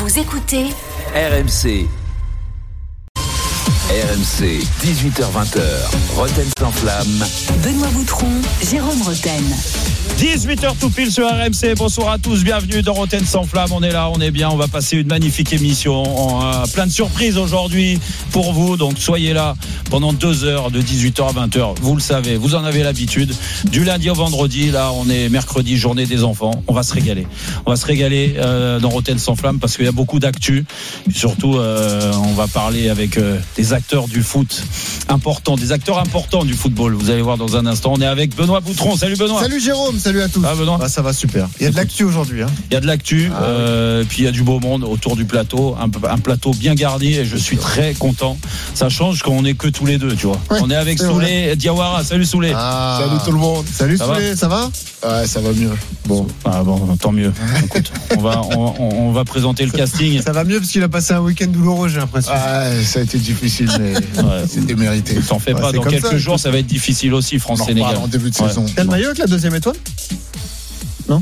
Vous écoutez RMC. RMC, 18h-20h, Roten sans flamme. Benoît Boutron, Jérôme Roten. 18h tout pile sur RMC. Bonsoir à tous, bienvenue dans Roten sans flamme. On est là, on est bien, on va passer une magnifique émission. Plein de surprises aujourd'hui pour vous, donc soyez là pendant 2 heures de 18h à 20h. Vous le savez, vous en avez l'habitude. Du lundi au vendredi, là on est mercredi, journée des enfants. On va se régaler. On va se régaler dans Roten sans flamme parce qu'il y a beaucoup d'actu. Surtout, on va parler avec des acteurs du foot importants, des acteurs importants du football. Vous allez voir dans un instant. On est avec Benoît Boutron. Salut Benoît. Salut Jérôme, salut à tous. Ah, Benoît. Ça va super. Il y a de l'actu aujourd'hui. Il y a de l'actu, puis il y a du beau monde autour du plateau. Un plateau bien garni et je suis très content. Ça change quand on n'est que tous les deux, tu vois. Ouais, on est avec Souley Diawara. Salut Souley. Salut tout le monde. Salut Souley, ça va? Ouais, ça va mieux. Bon, tant mieux. Écoute, on va présenter le casting. Ça va mieux parce qu'il a passé un week-end douloureux, j'ai l'impression. Ça a été difficile, mais c'était mérité. T'en fais pas, dans quelques jours, ça va être difficile aussi, France-Sénégal. En début de saison. T'as le maillot avec la 2e étoile? Non?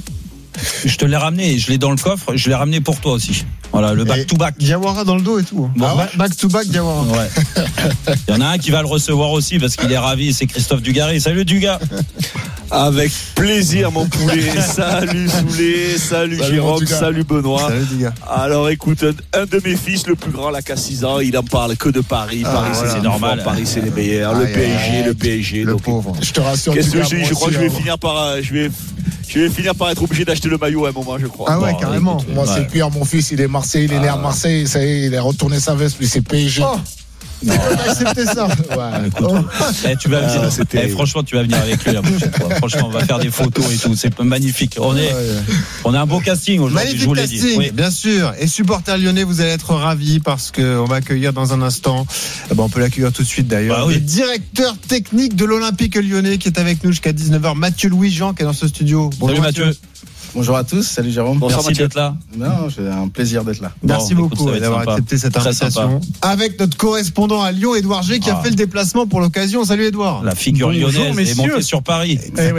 Je te l'ai ramené, je l'ai dans le coffre, je l'ai ramené pour toi aussi. Voilà, le back-to-back. Diawara dans le dos et tout. Bon, back-to-back Diawara. Ouais. Il y en a un qui va le recevoir aussi parce qu'il est ravi, c'est Christophe Dugarry. Salut Dugas. Avec plaisir mon poulet. Salut Souley, salut Jérôme, salut Benoît. Salut Dugas. Alors écoute, un de mes fils, le plus grand, là, qu'à 6 ans, il en parle que de Paris. Paris, c'est normal. Paris, c'est les meilleurs. Le PSG. Le pauvre. Je te rassure. Qu'est-ce que je crois que je vais finir par. Je vais finir par être obligé d'acheter le maillot à un moment, je crois. Ah ouais, carrément. Écoute, moi, c'est pire. Mon fils, il est Marseille, il est né à Marseille. Ça y est, il a retourné sa veste, lui, c'est PSG. Non, accepter ça. Ouais. Écoute, tu vas venir. Franchement, tu vas venir avec lui la prochaine fois. Franchement, on va faire des photos et tout. C'est magnifique. On a un beau casting aujourd'hui. Magnifique je vous l'ai casting, dit. Oui. Bien sûr. Et supporters lyonnais, vous allez être ravis parce qu'on va accueillir dans un instant. On peut l'accueillir tout de suite d'ailleurs. Le directeur technique de l'Olympique lyonnais qui est avec nous jusqu'à 19h, Mathieu Louis-Jean, qui est dans ce studio. Bonjour Mathieu. Bonjour à tous, salut Jérôme. Merci d'être là. Non, c'est un plaisir d'être là. Merci beaucoup d'avoir accepté cette invitation. Avec notre correspondant à Lyon, Édouard G, qui a fait le déplacement pour l'occasion. Salut Édouard. La figure lyonnaise est montée sur Paris.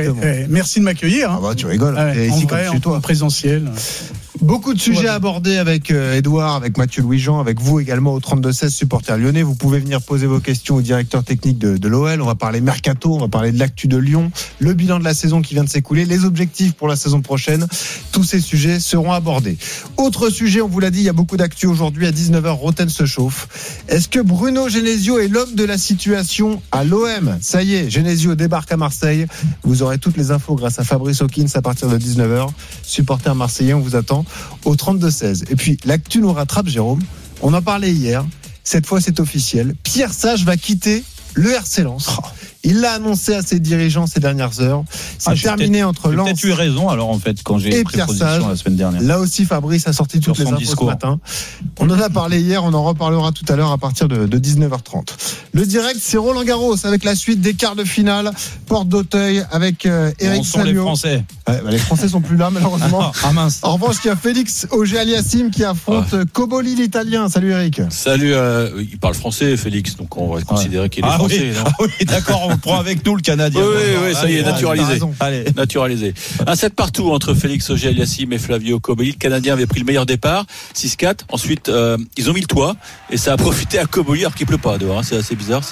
Merci de m'accueillir. Tu rigoles. Ici comme chez toi. En présentiel. Beaucoup de sujets abordés avec Édouard, avec Mathieu Louis-Jean, avec vous également au 32-16 supporters lyonnais. Vous pouvez venir poser vos questions au directeur technique de l'OL. On va parler mercato, on va parler de l'actu de Lyon, le bilan de la saison qui vient de s'écouler, les objectifs pour la saison prochaine. Tous ces sujets seront abordés. Autre sujet, on vous l'a dit, il y a beaucoup d'actu aujourd'hui. À 19h, Roten se chauffe. Est-ce que Bruno Genesio est l'homme de la situation à l'OM? Ça y est, Genesio débarque à Marseille. Vous aurez toutes les infos grâce à Fabrice Hawkins à partir de 19h. Supporters marseillais, on vous attend au 32-16. Et puis, l'actu nous rattrape, Jérôme. On en parlait hier. Cette fois, c'est officiel. Pierre Sage va quitter le RC Lens. Il l'a annoncé à ses dirigeants ces dernières heures. C'est terminé entre Lens. J'ai peut-être eu raison, alors, en fait, quand j'ai pris position la semaine dernière. Là aussi, Fabrice a sorti toutes les infos ce matin. On en a parlé hier, on en reparlera tout à l'heure à partir de 19h30. Le direct, c'est Roland Garros avec la suite des quarts de finale. Porte d'Auteuil avec Eric Salio. Les Français. Les Français sont plus là, malheureusement. Mince. En revanche, il y a Félix Auger-Aliassime qui affronte Cobolli, l'Italien. Salut Eric. Salut, il parle français, Félix, donc on va considérer qu'il est français. Oui, d'accord, on prend avec nous le Canadien. Oui, ça y est, naturalisé. Allez. Naturalisé. Un 7 partout entre Félix Auger-Aliassime et Flavio Cobolli. Le Canadien avait pris le meilleur départ, 6-4. Ensuite, ils ont mis le toit et ça a profité à Cobolli, alors qu'il pleut pas dehors. C'est assez bizarre.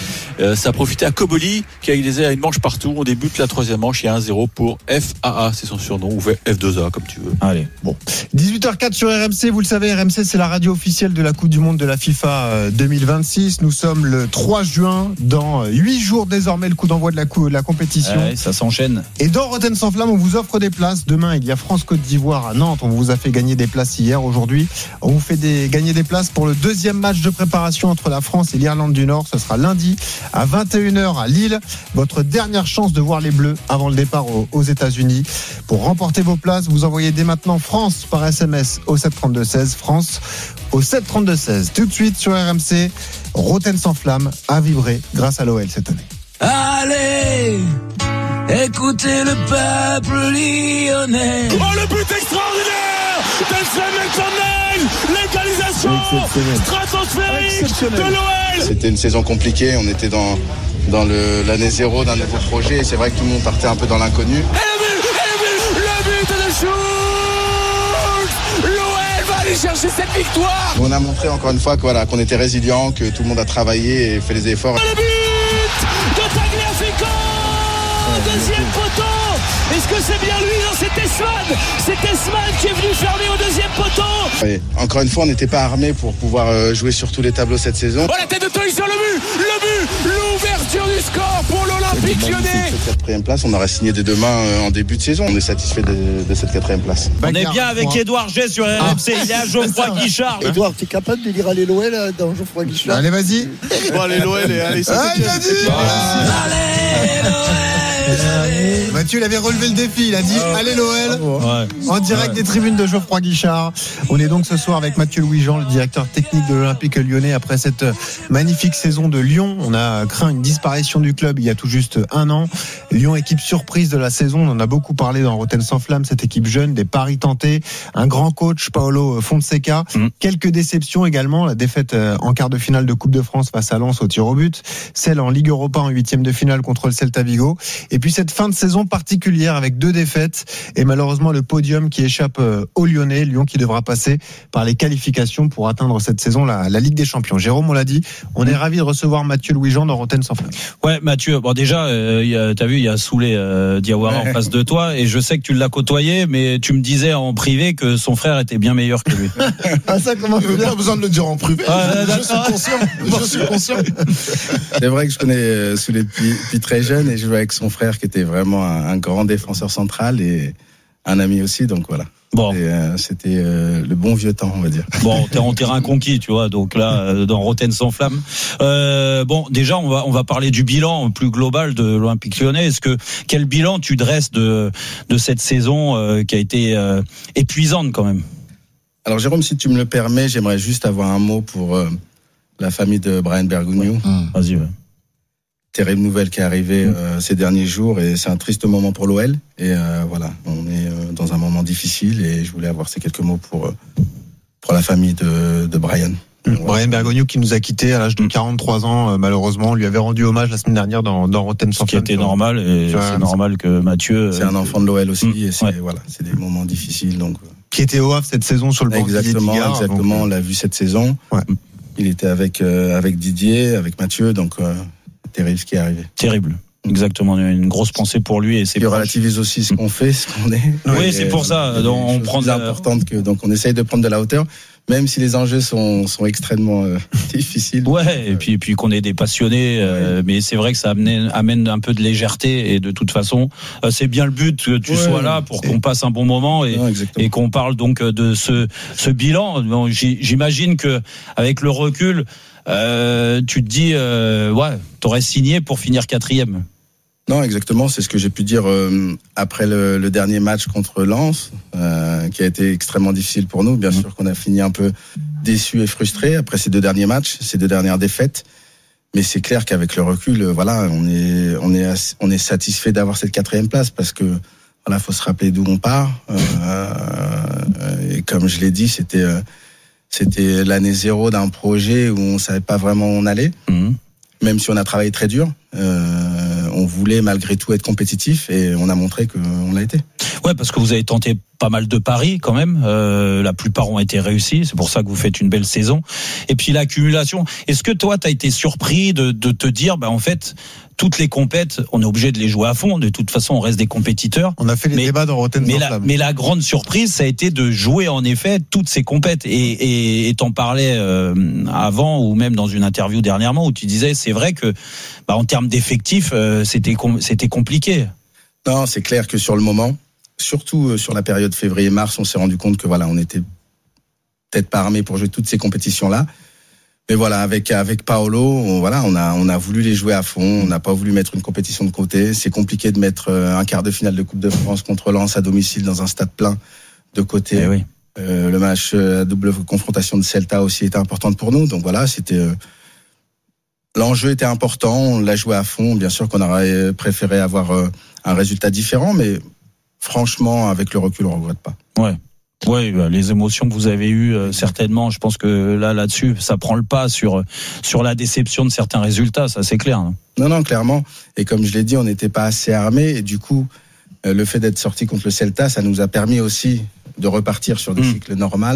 Ça a profité à Cobolli qui a égalisé à une manche partout. On débute la 3e manche. Il y a 1-0 pour FAA, c'est son surnom, ou F2A comme tu veux. Allez, bon. 18h04 sur RMC. Vous le savez, RMC, c'est la radio officielle de la Coupe du Monde de la FIFA 2026. Nous sommes le 3 juin. Dans 8 jours désormais, le coup d'envoi de la compétition. Ça s'enchaîne. Et dans Roten sans flamme, on vous offre des places. Demain, il y a France-Côte d'Ivoire à Nantes. On vous a fait gagner des places hier. Aujourd'hui, on vous fait gagner des places pour le 2e match de préparation entre la France et l'Irlande du Nord. Ce sera lundi à 21h à Lille. Votre dernière chance de voir les Bleus avant le départ aux États-Unis. Pour remporter vos places, vous envoyez dès maintenant France par SMS au 732-16. France au 732-16. Tout de suite sur RMC, Roten sans flamme a vibré grâce à l'OL cette année. Allez, écoutez le peuple lyonnais. Oh, le but extraordinaire d'Elsen, l'égalisation stratosphérique de l'OL. C'était une saison compliquée, on était dans l'année zéro d'un nouveau projet et c'est vrai que tout le monde partait un peu dans l'inconnu. Et le but de Schultz. L'OL va aller chercher cette victoire. On a montré encore une fois qu'on était résilient, que tout le monde a travaillé et fait les efforts. Le but de Tagliafico, deuxième poteau. Est-ce que c'est bien lui? Non, c'est Esman qui est venu fermer au deuxième poteau. Et encore une fois, on n'était pas armés pour pouvoir jouer sur tous les tableaux cette saison. Oh, la tête de Tony sur le but, l'ouverture du score pour l'Olympique Lyonnais. Cette 4e place, on aurait signé des deux mains en début de saison. On est satisfait de cette 4e place. On est bien avec Édouard G sur RMC. Il y a Geoffroy Guichard. Édouard, tu es capable de lire Allez l'OL dans Geoffroy Guichard? Allez, vas-y. Bon, allez, l'OL et allez, ça. Il a dit. Mathieu, il avait relevé le défi. Il a dit allez l'OL. En direct des tribunes de Geoffroy Guichard. On est donc ce soir avec Mathieu Louis-Jean, le directeur technique de l'Olympique Lyonnais. Après cette magnifique saison de Lyon, on a craint une disparition du club il y a tout juste un an. Lyon, équipe surprise de la saison. On en a beaucoup parlé dans Rotten sans flamme. Cette équipe jeune, des paris tentés, un grand coach, Paolo Fonseca. Quelques déceptions également. La défaite en quart de finale de Coupe de France face à Lens au tir au but. Celle en Ligue Europa en 8e de finale contre le Celta Vigo. Et puis cette fin de saison particulière avec 2 défaites et malheureusement le podium qui échappe aux Lyonnais. Lyon qui devra passer par les qualifications pour atteindre cette saison la Ligue des Champions. Jérôme, on l'a dit, on est ravis de recevoir Mathieu Louis-Jean dans Rotten sans flamme. Ouais, Mathieu, bon déjà, t'as vu, il y a Soulé Diawara en face de toi et je sais que tu l'as côtoyé, mais tu me disais en privé que son frère était bien meilleur que lui. Ah ça, comment tu pas besoin de le dire en privé. Je suis conscient. C'est vrai que je connais Soulé depuis très jeune et je jouais avec son frère qui était vraiment un grand défenseur central et un ami aussi, donc voilà. Bon. C'était le bon vieux temps, on va dire. Bon, t'es en terrain conquis, tu vois. Donc là, dans Rotten sans flamme. Bon, déjà, on va parler du bilan plus global de l'Olympique Lyonnais. Quel bilan tu dresses de cette saison qui a été épuisante quand même? Alors Jérôme, si tu me le permets, j'aimerais juste avoir un mot pour la famille de Brian Bergogneau. Vas-y. Ouais. Terrible nouvelle qui est arrivée ces derniers jours et c'est un triste moment pour l'OL et voilà, on est dans un moment difficile et je voulais avoir ces quelques mots pour la famille de Brian. Brian Bergogneau qui nous a quittés à l'âge de 43 ans malheureusement. On lui avait rendu hommage la semaine dernière dans Rotten sans flamme. Ce qui était normal et c'est normal que Mathieu. C'est un enfant de l'OL aussi et c'est des moments difficiles donc. Qui était au Havre cette saison sur le banc. Exactement, on l'a vu cette saison. Ouais. Il était avec Didier, avec Mathieu donc. Terrible ce qui est arrivé. Terrible. Exactement, une grosse pensée pour lui et c'est qui relativise aussi ce qu'on fait, ce qu'on est. Oui, c'est pour ça. Donc on prend importante que donc on essaye de prendre de la hauteur, même si les enjeux sont extrêmement difficiles. Ouais, et puis qu'on est des passionnés, mais c'est vrai que ça amène un peu de légèreté et de toute façon, c'est bien le but que tu sois là pour qu'on passe un bon moment et qu'on parle donc de ce bilan. Bon, j'imagine que avec le recul. Tu te dis, t'aurais signé pour finir 4e. Non, exactement, c'est ce que j'ai pu dire après le dernier match contre Lens, qui a été extrêmement difficile pour nous. Bien sûr qu'on a fini un peu déçus et frustrés après ces 2 derniers matchs, ces 2 dernières défaites. Mais c'est clair qu'avec le recul, on est satisfait d'avoir cette 4e place parce que voilà, faut se rappeler d'où on part. Et comme je l'ai dit, c'était l'année 0 d'un projet où on savait pas vraiment où on allait. Même si on a travaillé très dur, on voulait malgré tout être compétitif et on a montré qu'on l'a été. Ouais, parce que vous avez tenté pas mal de paris quand même. La plupart ont été réussis. C'est pour ça que vous faites une belle saison. Et puis l'accumulation. Est-ce que toi, t'as été surpris de te dire, en fait, toutes les compètes, on est obligé de les jouer à fond. De toute façon, on reste des compétiteurs. On a fait les débats dans Rotten sans flamme. Mais la grande surprise, ça a été de jouer en effet toutes ces compètes. Et t'en parlais avant ou même dans une interview dernièrement où tu disais, c'est vrai que en termes d'effectifs, c'était compliqué. Non, c'est clair que sur le moment, surtout sur la période février-mars, on s'est rendu compte que on était peut-être pas armés pour jouer toutes ces compétitions-là. Mais voilà, avec Paolo, on a voulu les jouer à fond. On n'a pas voulu mettre une compétition de côté. C'est compliqué de mettre un quart de finale de Coupe de France contre Lens à domicile dans un stade plein de côté. Eh oui. Le match à double confrontation de Celta aussi était important pour nous. Donc voilà, l'enjeu était important. On l'a joué à fond. Bien sûr qu'on aurait préféré avoir un résultat différent, mais franchement, avec le recul, on regrette pas. Ouais. Oui, les émotions que vous avez eues, certainement, je pense que là-dessus, ça prend le pas sur la déception de certains résultats, ça c'est clair. Hein. Non, clairement. Et comme je l'ai dit, on n'était pas assez armés. Et du coup, le fait d'être sorti contre le Celta, ça nous a permis aussi de repartir sur des cycles normaux,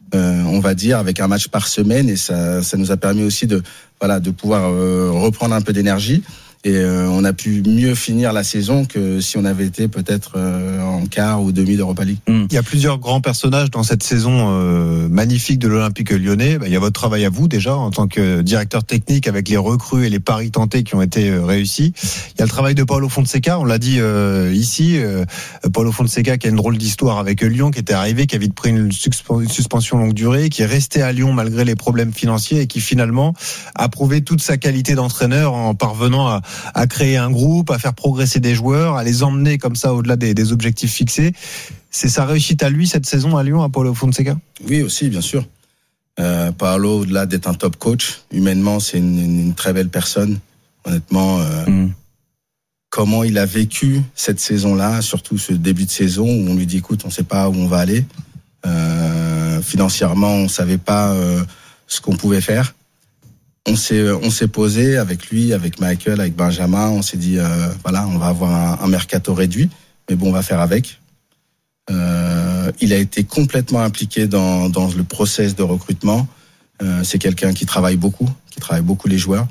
on va dire, avec un match par semaine, et ça nous a permis aussi de pouvoir reprendre un peu d'énergie. Et on a pu mieux finir la saison que si on avait été peut-être en quart ou demi d'Europa League. Il y a plusieurs grands personnages dans cette saison magnifique de l'Olympique Lyonnais. Il y a votre travail à vous déjà en tant que directeur technique avec les recrues et les paris tentés qui ont été réussis. Il y a le travail de Paulo Fonseca, on l'a dit ici. Paulo Fonseca qui a une drôle d'histoire avec Lyon, qui était arrivé, qui a vite pris une suspension longue durée, qui est resté à Lyon malgré les problèmes financiers et qui finalement a prouvé toute sa qualité d'entraîneur en parvenant à créer un groupe, à faire progresser des joueurs, à les emmener comme ça au-delà des objectifs fixés. C'est sa réussite à lui cette saison à Lyon, à Paulo Fonseca? Oui, aussi, bien sûr. Paulo, au-delà d'être un top coach, humainement, c'est une très belle personne. Honnêtement, comment il a vécu cette saison-là, surtout ce début de saison où on lui dit, écoute, on ne sait pas où on va aller. Financièrement, on ne savait pas ce qu'on pouvait faire. On s'est posé avec lui, avec Michael, avec Benjamin. On s'est dit, on va avoir un mercato réduit, mais bon, on va faire avec. Il a été complètement impliqué dans le process de recrutement. C'est quelqu'un qui travaille beaucoup les joueurs.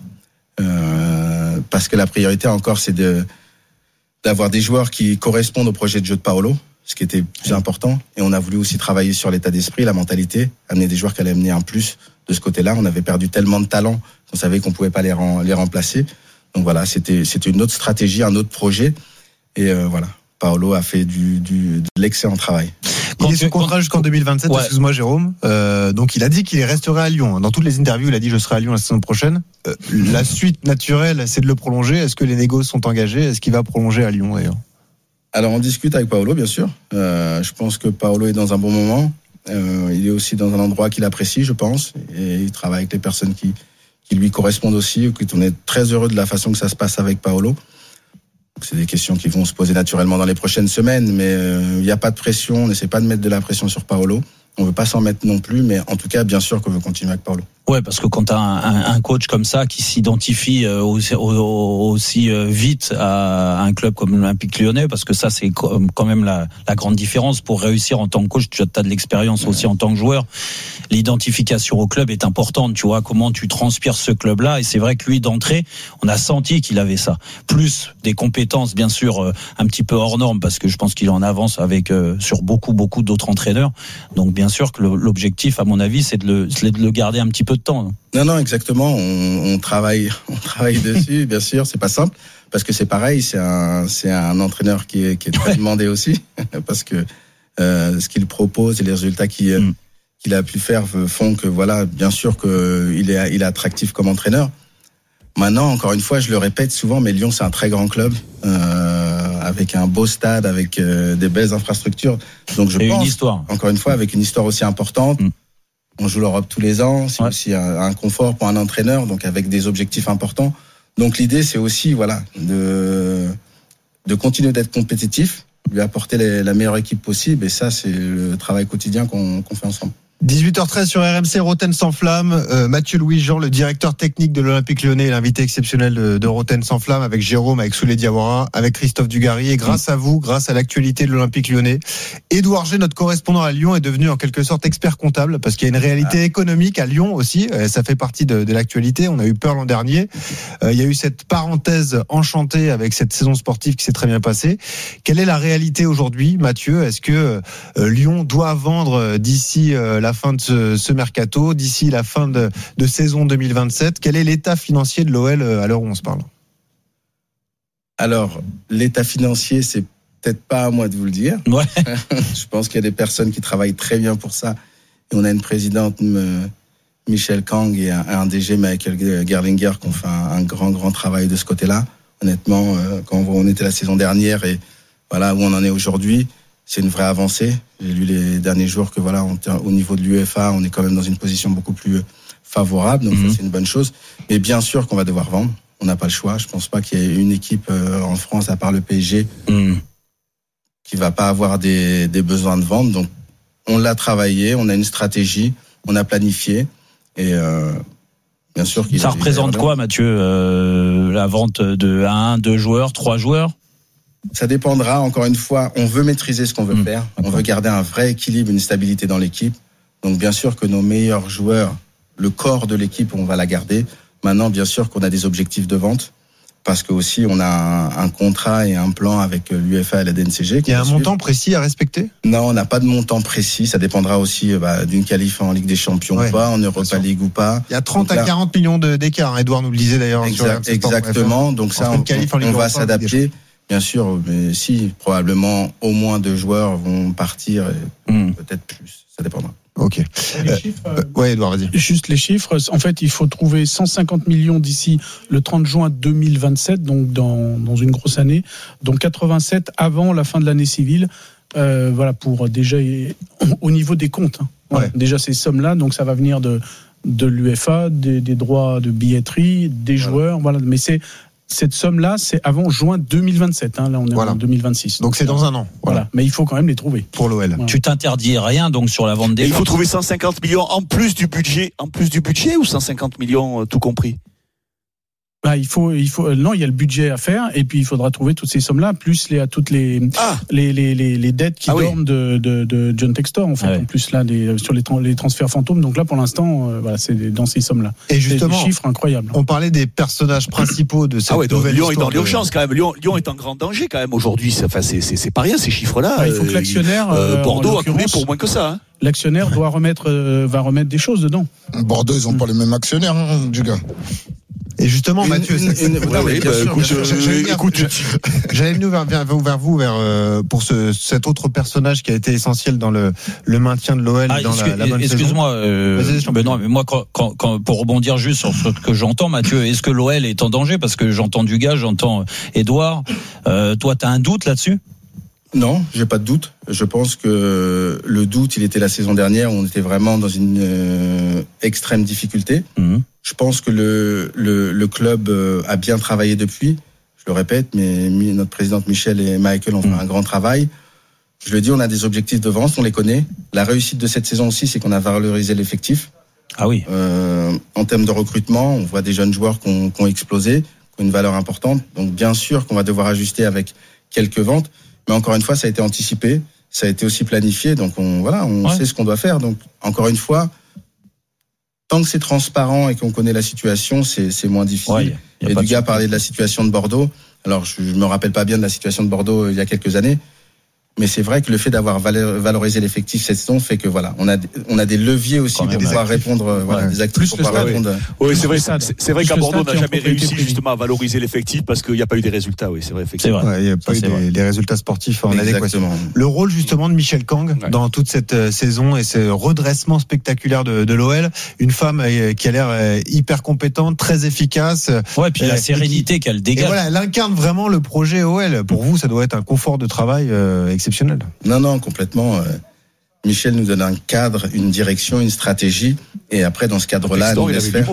Parce que la priorité encore, c'est d'avoir des joueurs qui correspondent au projet de jeu de Paulo, ce qui était plus important. Et on a voulu aussi travailler sur l'état d'esprit, la mentalité, amener des joueurs qui allaient amener un plus de ce côté-là. On avait perdu tellement de talents qu'on savait qu'on pouvait pas les remplacer. Donc voilà, c'était une autre stratégie, un autre projet. Et Paulo a fait de l'excellent travail. Il est sous contrat jusqu'en 2027, excuse-moi Jérôme. Donc il a dit qu'il resterait à Lyon. Dans toutes les interviews, il a dit je serai à Lyon la saison prochaine. La suite naturelle, c'est de le prolonger. Est-ce que les négociations sont engagées? Est-ce qu'il va prolonger à Lyon d'ailleurs? Alors on discute avec Paulo, bien sûr. Je pense que Paulo est dans un bon moment. Il est aussi dans un endroit qu'il apprécie, je pense. Et il travaille avec les personnes qui lui correspondent aussi. On est très heureux de la façon que ça se passe avec Paulo. C'est des questions qui vont se poser naturellement dans les prochaines semaines, mais il n'y a pas de pression. On n'essaie pas de mettre de la pression sur Paulo. On ne veut pas s'en mettre non plus, mais en tout cas, bien sûr qu'on veut continuer avec Paulo. Ouais, parce que quand tu as un coach comme ça qui s'identifie aussi vite à un club comme l'Olympique Lyonnais, parce que ça c'est quand même la grande différence pour réussir en tant que coach. Tu as de l'expérience aussi en tant que joueur. L'identification au club est importante. Tu vois comment tu transpires ce club-là, et c'est vrai que lui d'entrée, on a senti qu'il avait ça. Plus des compétences bien sûr un petit peu hors normes, parce que je pense qu'il en avance avec sur beaucoup d'autres entraîneurs. Donc bien sûr que l'objectif, à mon avis, c'est de le garder un petit peu de temps. Non, exactement. On travaille dessus, bien sûr. C'est pas simple parce que c'est pareil. C'est un entraîneur qui est très demandé aussi parce que ce qu'il propose et les résultats qu'il a pu faire font que bien sûr qu'il est attractif comme entraîneur. Maintenant, encore une fois, je le répète souvent, mais Lyon, c'est un très grand club avec un beau stade, avec des belles infrastructures. Donc je pense, une histoire. Encore une fois, avec une histoire aussi importante. On joue l'Europe tous les ans, c'est aussi un confort pour un entraîneur, donc avec des objectifs importants. Donc l'idée, c'est aussi de continuer d'être compétitif, lui apporter la meilleure équipe possible, et ça, c'est le travail quotidien qu'on fait ensemble. 18h13 sur RMC, Roten sans flamme. Mathieu Louis-Jean, le directeur technique de l'Olympique Lyonnais, l'invité exceptionnel de Roten sans flamme, avec Jérôme, avec Souley Diawara, avec Christophe Dugarry. Et grâce à vous, grâce à l'actualité de l'Olympique Lyonnais, Édouard G, notre correspondant à Lyon, est devenu en quelque sorte expert comptable, parce qu'il y a une réalité économique à Lyon aussi. Ça fait partie de l'actualité. On a eu peur l'an dernier. Il y a eu cette parenthèse enchantée avec cette saison sportive qui s'est très bien passée. Quelle est la réalité aujourd'hui, Mathieu? Est-ce que Lyon doit vendre d'ici la fin de ce mercato, d'ici la fin de saison 2027? Quel est l'état financier de l'OL à l'heure où on se parle? Alors, l'état financier, c'est peut-être pas à moi de vous le dire. Ouais. Je pense qu'il y a des personnes qui travaillent très bien pour ça. Et on a une présidente, Michel Kang, et un DG, Michael Gerlinger, qui ont fait un grand travail de ce côté-là. Honnêtement, quand on était la saison dernière et où on en est aujourd'hui, c'est une vraie avancée. J'ai lu les derniers jours que au niveau de l'UEFA, on est quand même dans une position beaucoup plus favorable. Donc ça, c'est une bonne chose. Mais bien sûr qu'on va devoir vendre. On n'a pas le choix. Je pense pas qu'il y ait une équipe en France, à part le PSG, qui va pas avoir des besoins de vente. Donc on l'a travaillé, on a une stratégie, on a planifié. Et bien sûr qu'il ça représente quoi, Mathieu, la vente de 1, 2 joueurs, 3 joueurs? Ça dépendra, encore une fois, on veut maîtriser ce qu'on veut faire, on veut garder un vrai équilibre, une stabilité dans l'équipe. Donc bien sûr que nos meilleurs joueurs, le corps de l'équipe, on va la garder. Maintenant, bien sûr qu'on a des objectifs de vente. Parce que aussi on a un contrat et un plan avec l'UEFA et la DNCG. Il y a un montant précis à respecter ? Non, on n'a pas de montant précis. Ça dépendra aussi d'une qualif en Ligue des Champions ou pas, en Europa League ou pas. Il y a 30 à 40 millions d'écart. Edouard nous le disait d'ailleurs. Exactement. Donc ça, on va s'adapter. Bien sûr, mais si, probablement au moins 2 joueurs vont partir, peut-être plus. Ça dépendra. Ok. Ouais, Edouard, vas-y. Juste les chiffres. En fait, il faut trouver 150 millions d'ici le 30 juin 2027, donc dans une grosse année, donc 87 avant la fin de l'année civile. Voilà, pour déjà au niveau des comptes. Hein. Voilà, déjà ces sommes-là, donc ça va venir de l'UEFA, des droits de billetterie, des joueurs. Voilà, mais cette somme-là, c'est avant juin 2027. Hein. Là, on est en 2026. Donc c'est dans un an. Voilà. Mais il faut quand même les trouver. Pour l'OL. Voilà. Tu t'interdis rien donc sur la vente des. Et il faut trouver 150 millions en plus du budget ou 150 millions tout compris? Bah, non, il y a le budget à faire et puis il faudra trouver toutes ces sommes-là plus toutes les dettes qui dorment de John Textor en fait. En plus là sur les transferts fantômes. Donc là pour l'instant voilà, c'est dans ces sommes-là. Et justement, c'est des chiffres incroyables. On parlait des personnages principaux de cette nouvelle Lyon est dans l'urgence quand même. Lyon est en grand danger quand même aujourd'hui. Enfin c'est pas rien ces chiffres-là. Il faut que l'actionnaire Bordeaux a coulé pour moins que ça. Hein. L'actionnaire va remettre des choses dedans. Bordeaux, ils ont pas les mêmes actionnaires, du gars. Et justement, Mathieu, j'allais venir vers vous pour cet autre personnage qui a été essentiel dans le maintien de l'OL dans la bonne saison. Excuse-moi, non, mais moi, quand pour rebondir juste sur ce que j'entends, Mathieu, est-ce que l'OL est en danger? Parce que j'entends Dugas, j'entends Edouard. Toi, t'as un doute là-dessus? Non, j'ai pas de doute. Je pense que le doute, il était la saison dernière où on était vraiment dans une extrême difficulté. Je pense que le club a bien travaillé depuis. Je le répète, mais notre présidente Michel et Michael ont fait un grand travail. Je le dis, on a des objectifs de vente, on les connaît. La réussite de cette saison aussi, c'est qu'on a valorisé l'effectif. Ah oui. En termes de recrutement, on voit des jeunes joueurs qui ont explosé, qui ont une valeur importante. Donc bien sûr qu'on va devoir ajuster avec quelques ventes. Mais encore une fois, ça a été anticipé, ça a été aussi planifié, donc on sait ce qu'on doit faire. Donc encore une fois, tant que c'est transparent et qu'on connaît la situation, c'est moins difficile. Et Dugas parlait de la situation de Bordeaux. Alors je me rappelle pas bien de la situation de Bordeaux il y a quelques années, mais c'est vrai que le fait d'avoir valorisé l'effectif cette saison fait que on a des leviers aussi pour pouvoir répondre des actifs pour pouvoir répondre. Oui, c'est vrai qu'à Bordeaux on n'a jamais réussi justement à valoriser l'effectif parce qu'il n'y a pas eu des résultats. Oui, c'est vrai effectivement. Il n'y a pas eu les résultats sportifs en adéquation. Le rôle justement de Michel Kang dans toute cette saison et ce redressement spectaculaire de l'OL, une femme qui a l'air hyper compétente, très efficace. Ouais, puis la sérénité qu'elle dégage. Et voilà, elle incarne vraiment le projet OL. Pour vous, ça doit être un confort de travail exceptionnel. Non, complètement. Michel nous donne un cadre, une direction, une stratégie, et après dans ce cadre-là, Textor, nous laisse faire.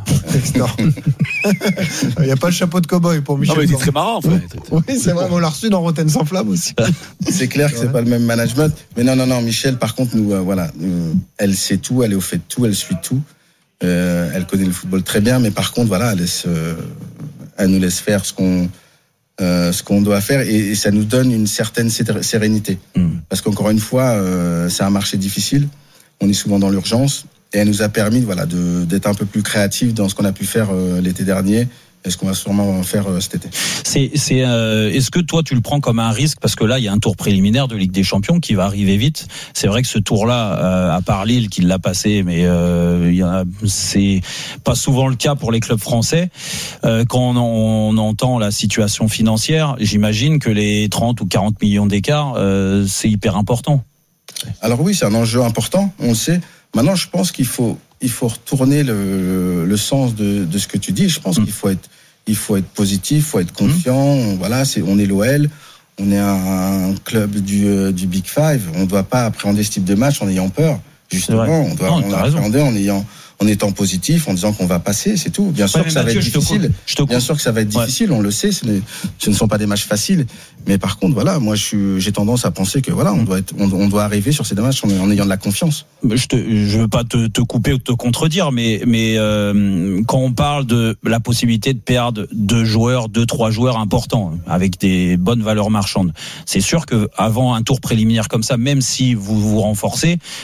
Il n'y a pas le chapeau de cow-boy pour Michel. Non, mais il est très marrant en fait. Oui, c'est vrai, on l'a reçu dans Rotten sans flamme aussi. C'est clair que c'est pas le même management, mais non, Michel, par contre, elle sait tout, elle est au fait de tout, elle suit tout, elle connaît le football très bien, mais par contre, elle nous laisse faire ce qu'on doit faire et ça nous donne une certaine sérénité. Parce qu'encore une fois, c'est un marché difficile. On est souvent dans l'urgence et elle nous a permis d'être un peu plus créatifs dans ce qu'on a pu faire l'été dernier et ce qu'on va sûrement faire cet été. Est-ce que toi tu le prends comme un risque parce que là il y a un tour préliminaire de Ligue des Champions qui va arriver vite. C'est vrai que ce tour-là, à part Lille qui l'a passé, mais c'est pas souvent le cas pour les clubs français. Quand on entend la situation financière, j'imagine que les 30 ou 40 millions d'écart, c'est hyper important. Alors oui, c'est un enjeu important, on le sait. Maintenant, je pense qu'il faut retourner le sens de ce que tu dis. Je pense qu'il faut être positif, il faut être confiant. On est l'OL, on est un club du Big Five. On ne doit pas appréhender ce type de match en ayant peur. Justement, on doit appréhender en étant positif, en disant qu'on va passer, c'est tout. Bien sûr que ça va être difficile. Bien sûr que ça va être difficile, on le sait. Ce ne sont pas des matchs faciles. Mais par contre, moi, j'ai tendance à penser que on doit arriver sur ces matchs en ayant de la confiance. Je veux pas te couper ou te contredire, mais quand on parle de la possibilité de perdre 2-3 joueurs importants avec des bonnes valeurs marchandes, c'est sûr que avant un tour préliminaire comme ça, même si vous vous renforcez, tu sais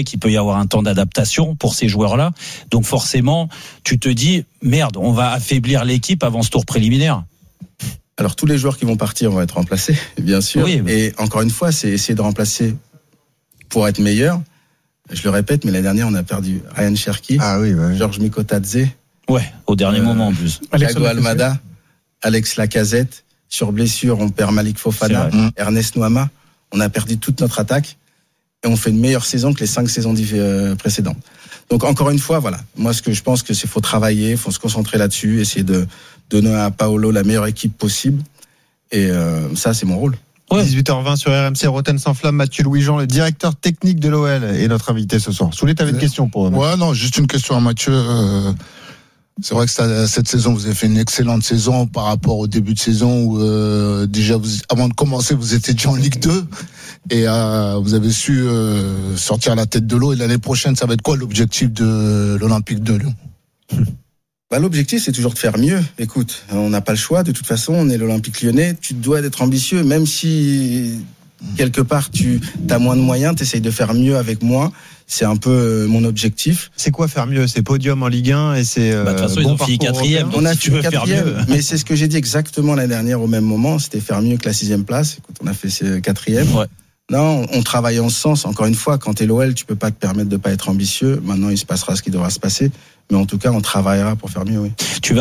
qu'il peut y avoir un temps d'adaptation pour ces joueurs-là. Donc forcément, tu te dis, merde, on va affaiblir l'équipe avant ce tour préliminaire. Alors tous les joueurs qui vont partir vont être remplacés, bien sûr. Oui, mais... Et encore une fois, c'est essayer de remplacer pour être meilleur. Je le répète, mais l'année dernière, on a perdu Ryan Cherki, Georges Mikotadze. Ouais, au dernier moment en plus. Thiago Almada, Alex Lacazette. Sur blessure, on perd Malik Fofana, Ernest Nouama. On a perdu toute notre attaque et on fait une meilleure saison que les 5 saisons précédentes. Donc encore une fois, voilà. Moi, ce que je pense que c'est faut travailler, faut se concentrer là-dessus, essayer de donner à Paolo la meilleure équipe possible. Et ça, c'est mon rôle. Ouais. 18h20 sur RMC, Roten sans flamme, Mathieu Louis-Jean, le directeur technique de l'OL, est notre invité ce soir. Soulé, t'avais une question pour eux. Ouais, non, juste une question à Mathieu. C'est vrai que cette saison, vous avez fait une excellente saison par rapport au début de saison où déjà, avant de commencer, vous étiez déjà en Ligue 2 et vous avez su sortir la tête de l'eau. Et l'année prochaine, ça va être quoi l'objectif de l'Olympique de Lyon ? L'objectif, c'est toujours de faire mieux. Écoute, on n'a pas le choix. De toute façon, on est l'Olympique Lyonnais. Tu dois être ambitieux, même si quelque part tu as moins de moyens, tu essayes de faire mieux avec moins. C'est un peu mon objectif. C'est quoi faire mieux ? C'est podium en Ligue 1 et c'est de toute façon, ils ont fini 4e. On a fini 4e, mais c'est ce que j'ai dit exactement l'année dernière au même moment. C'était faire mieux que la 6e place. Écoute, on a fait 4e. Ouais. Non, on travaille en ce sens. Encore une fois, quand t'es l'OL, tu peux pas te permettre de pas être ambitieux. Maintenant, il se passera ce qui devra se passer. Mais en tout cas, on travaillera pour faire mieux, oui.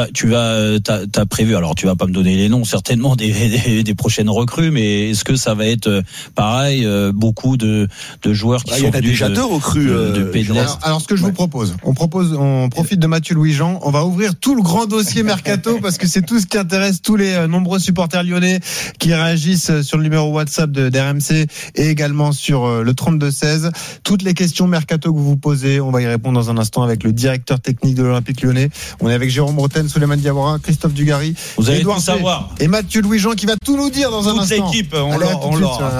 T'as prévu, alors tu vas pas me donner les noms, certainement, des prochaines recrues, mais est-ce que ça va être pareil, beaucoup de joueurs qui sont venus. Il y en a déjà 2 recrues, alors, ce que je vous propose, on profite de Mathieu Louis-Jean, on va ouvrir tout le grand dossier Mercato, parce que c'est tout ce qui intéresse tous les nombreux supporters lyonnais qui réagissent sur le numéro WhatsApp d'RMC et également sur le 32-16. Toutes les questions Mercato que vous vous posez, on va y répondre dans un instant avec le directeur technique de l'Olympique Lyonnais. On est avec Jérôme Roten, Souleymane Diawara, Christophe Dugarry, vous allez Edouard tout savoir. Et Mathieu Louis-Jean qui va tout nous dire dans un instant. Toute l'équipe, on l'aura.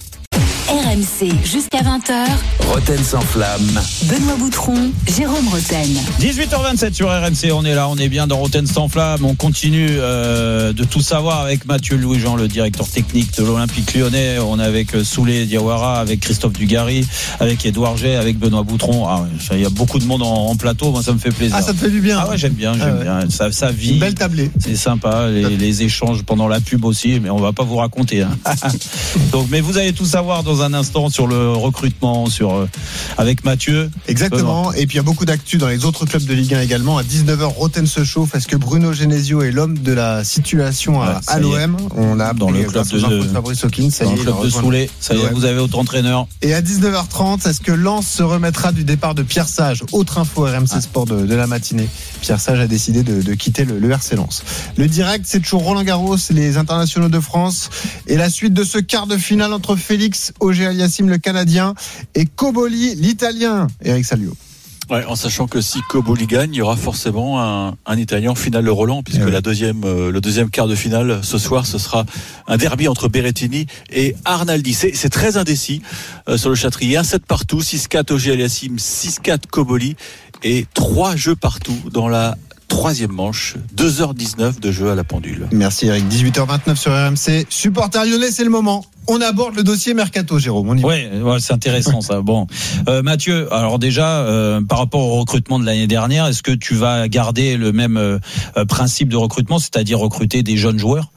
RMC jusqu'à 20h. Roten sans flamme. Benoît Boutron, Jérôme Roten. 18h27 sur RMC, on est là, on est bien dans Roten sans flamme. On continue de tout savoir avec Mathieu Louis-Jean, le directeur technique de l'Olympique Lyonnais. On est avec Soulé Diawara, avec Christophe Dugarry, avec Edouard Jet, avec Benoît Boutron. Il y a beaucoup de monde en plateau, moi ça me fait plaisir. Ah, ça te fait du bien. Ah ouais, j'aime bien. Ça vit. Une belle tablée. C'est sympa, les échanges pendant la pub aussi, mais on va pas vous raconter. Hein. Donc, mais vous allez tout savoir dans un instant sur le recrutement, avec Mathieu. Exactement. Benoît. Et puis il y a beaucoup d'actu dans les autres clubs de Ligue 1 également. À 19h, Roten se chauffe. Est-ce que Bruno Genesio est l'homme de la situation à l'OM ? On l'a dans le club de Fabrice Hawkins. Ça y est, le club de Soulé. Ça y est, vous avez autre entraîneur. Et à 19h30, est-ce que Lens se remettra du départ de Pierre Sage ? Autre info RMC Sport de la matinée. Pierre Sage a décidé de quitter le RC Lens. Le direct, c'est toujours Roland Garros, les internationaux de France et la suite de ce quart de finale entre Félix Auger-Aliassime, le Canadien, et Cobolli, l'Italien. Eric Salio. Ouais, en sachant que si Cobolli gagne, il y aura forcément un Italien en finale de Roland, puisque le deuxième quart de finale ce soir, ce sera un derby entre Berrettini et Arnaldi. C'est très indécis sur le Châtrier. 1-7 partout, 6-4 Auger-Aliassime, 6-4 Cobolli et 3 jeux partout dans la troisième manche. 2h19 de jeu à la pendule. Merci Eric. 18h29 sur RMC. Supporter lyonnais, c'est le moment. On aborde le dossier Mercato, Jérôme. Ouais, c'est intéressant ça. Bon, Mathieu, alors déjà, par rapport au recrutement de l'année dernière, est-ce que tu vas garder le même principe de recrutement, c'est-à-dire recruter des jeunes joueurs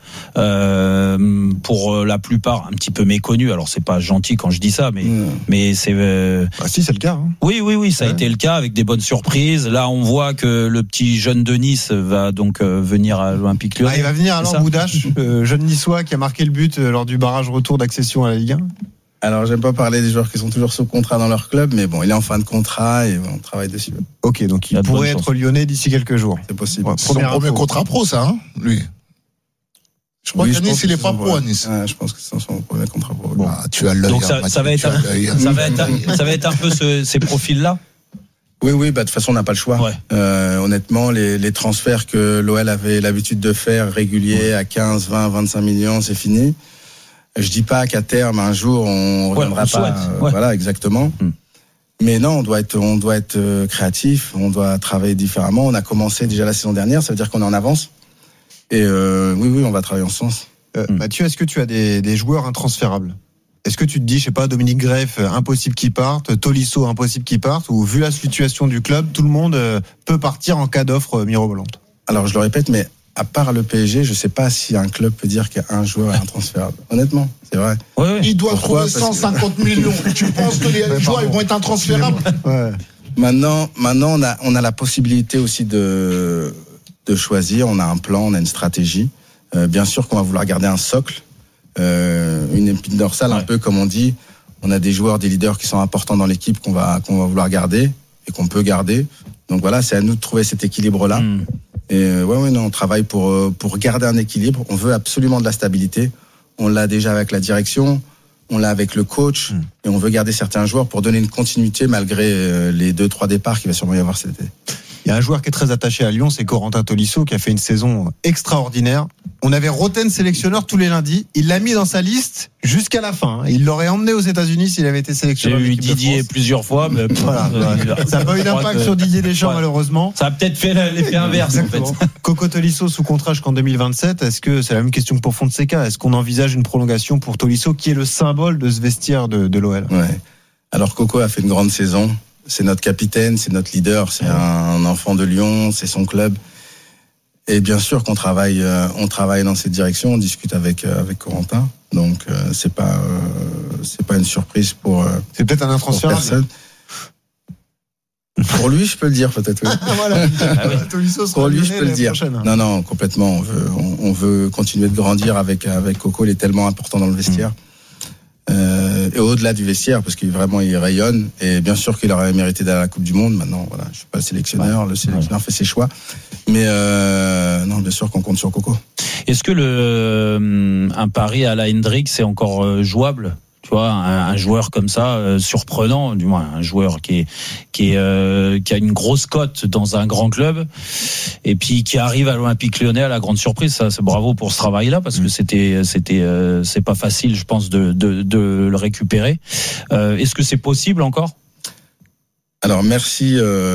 pour la plupart un petit peu méconnus. Alors c'est pas gentil quand je dis ça, mais c'est. Si c'est le cas. Hein. Oui, ça a été le cas avec des bonnes surprises. Là, on voit que le petit jeune de Nice va donc venir à l'Olympique Lyonnais. Il va venir alors Boudache, jeune niçois qui a marqué le but lors du barrage retour d'accession à la Ligue 1. Alors, j'aime pas parler des joueurs qui sont toujours sous contrat dans leur club, mais bon, il est en fin de contrat et on travaille dessus. Ok, donc il pourrait être lyonnais d'ici quelques jours. C'est possible. Ouais, son premier contrat pro, ça, hein, lui. Je crois qu'à Nice, il est pas pro à Nice. Je pense que c'est son premier contrat pro. Bon, tu as l'œil. Donc ça va être un peu ces profils-là. Oui, de toute façon, on n'a pas le choix. Ouais. Honnêtement, les transferts que l'OL avait l'habitude de faire réguliers à 15, 20, 25 millions, c'est fini. Je dis pas qu'à terme, un jour, on reviendra pas. Voilà, exactement. Mais non, on doit être créatif, on doit travailler différemment. On a commencé déjà la saison dernière, ça veut dire qu'on est en avance. Et oui, on va travailler en ce sens. Mathieu, est-ce que tu as des joueurs intransférables ? est-ce que tu te dis, je sais pas, Dominique Greff, impossible qu'il parte, Tolisso, impossible qu'il parte, ou vu la situation du club, tout le monde peut partir en cas d'offre mirobolante? Alors je le répète, mais à part le PSG, je sais pas si un club peut dire qu'un joueur est intransférable. Honnêtement, c'est vrai. Ouais. Il doit trouver 150 millions. Tu penses que les joueurs ils vont être intransférables? Ouais. Maintenant, on a la possibilité aussi de choisir. On a un plan, on a une stratégie. Bien sûr qu'on va vouloir garder un socle, une épine dorsale, un peu comme on dit. On a des joueurs, des leaders qui sont importants dans l'équipe qu'on va vouloir garder et qu'on peut garder. Donc voilà, c'est à nous de trouver cet équilibre-là. Et non, on travaille pour garder un équilibre. On veut absolument de la stabilité. On l'a déjà avec la direction, on l'a avec le coach, et on veut garder certains joueurs pour donner une continuité malgré les 2-3 départs qu'il va sûrement y avoir cet été. Il y a un joueur qui est très attaché à Lyon, c'est Corentin Tolisso, qui a fait une saison extraordinaire. On avait Roten sélectionneur tous les lundis. Il l'a mis dans sa liste jusqu'à la fin. Il l'aurait emmené aux États-Unis s'il avait été sélectionneur. J'ai eu Didier plusieurs fois, mais voilà. Ça n'a pas eu d'impact sur Didier Deschamps, malheureusement. Ça a peut-être fait l'effet inverse, en fait. Coco Tolisso sous contrat jusqu'en 2027. Est-ce que c'est la même question que pour Fonseca? Est-ce qu'on envisage une prolongation pour Tolisso, qui est le symbole de ce vestiaire de l'OL? Ouais. Alors Coco a fait une grande saison. C'est notre capitaine, c'est notre leader, c'est un enfant de Lyon, c'est son club. Et bien sûr qu'on travaille dans cette direction, on discute avec Corentin. Donc c'est pas une surprise pour c'est peut-être un intransférable. Personne. Pour lui, je peux le dire peut-être. Oui. Voilà. Pour lui, je peux le dire. Non, complètement. On veut continuer de grandir avec Coco. Il est tellement important dans le vestiaire. Et au-delà du vestiaire, parce qu'il vraiment il rayonne, et bien sûr qu'il aurait mérité d'aller à la Coupe du Monde. Maintenant, voilà, je suis pas le sélectionneur, le sélectionneur fait ses choix, mais non, bien sûr qu'on compte sur Coco. Est-ce que un pari à la Hendrick c'est encore jouable? Tu vois, un joueur comme ça, surprenant, du moins un joueur qui a une grosse cote dans un grand club, et puis qui arrive à l'Olympique Lyonnais à la grande surprise. Ça, c'est bravo pour ce travail-là, parce que c'est pas facile, je pense, de le récupérer. Est-ce que c'est possible encore? Alors merci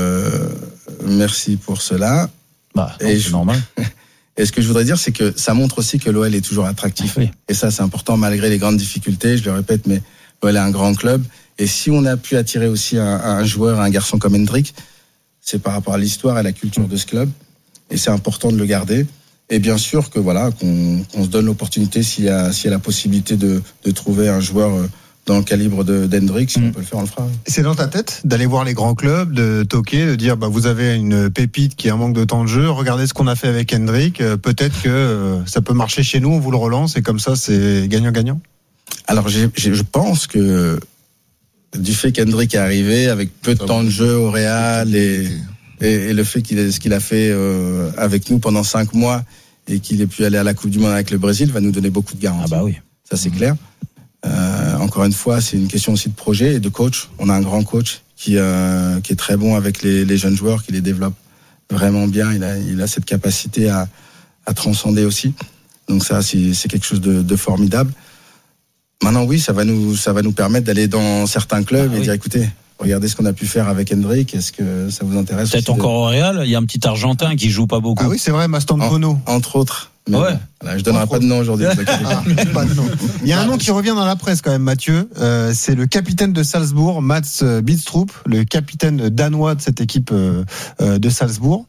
pour cela. C'est normal. Et ce que je voudrais dire, c'est que ça montre aussi que l'OL est toujours attractif. Oui. Et ça, c'est important malgré les grandes difficultés. Je le répète, mais l'OL est un grand club. Et si on a pu attirer aussi un joueur, un garçon comme Hendrick, c'est par rapport à l'histoire et à la culture de ce club. Et c'est important de le garder. Et bien sûr que voilà, qu'on se donne l'opportunité s'il y a la possibilité de trouver un joueur dans le calibre d'Hendrick, si on peut le faire, on le fera. C'est dans ta tête d'aller voir les grands clubs, de toquer, de dire vous avez une pépite qui a un manque de temps de jeu, regardez ce qu'on a fait avec Hendrick, peut-être que ça peut marcher chez nous, on vous le relance, et comme ça c'est gagnant-gagnant. Alors je pense que du fait qu'Hendrick est arrivé avec peu de temps de jeu au Real, et le fait ce qu'il a fait avec nous pendant 5 mois, et qu'il ait pu aller à la Coupe du Monde avec le Brésil, va nous donner beaucoup de garanties. Ah bah oui. Ça c'est clair. Encore une fois, c'est une question aussi de projet et de coach. On a un grand coach qui est très bon avec les jeunes joueurs, qui les développe vraiment bien. Il a cette capacité à transcender aussi. Donc ça, c'est quelque chose de formidable. Maintenant, oui, ça va nous permettre d'aller dans certains clubs et dire, écoutez, regardez ce qu'on a pu faire avec Hendrick. Est-ce que ça vous intéresse? Peut-être encore au Real. Il y a un petit Argentin qui joue pas beaucoup. Ah oui, c'est vrai, Mastantuono. Entre autres. Mais ouais. Voilà, je donnerai pas de nom aujourd'hui. Pas de nom. Il y a un nom qui revient dans la presse quand même, Mathieu. C'est le capitaine de Salzbourg, Mats Bidstrup, le capitaine danois de cette équipe de Salzbourg.